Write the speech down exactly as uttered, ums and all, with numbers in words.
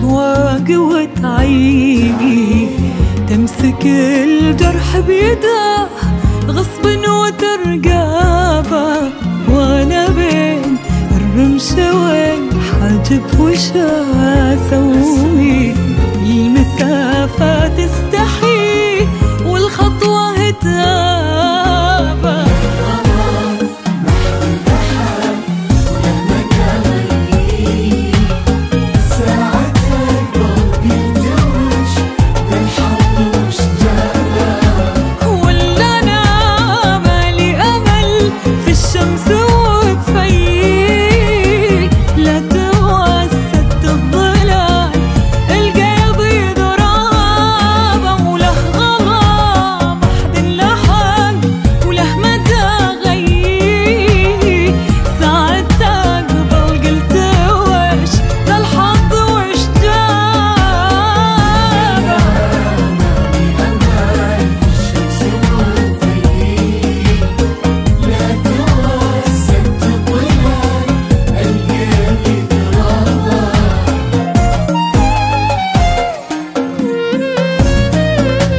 أشواق وتعيق، تمسك الجرح بيده غصب وترقابه، وأنا بين الرمش والحاجب وش أسوي؟ المسافة تستحي والخطوة هتابة. ولا أنا مالي أمل في الشمس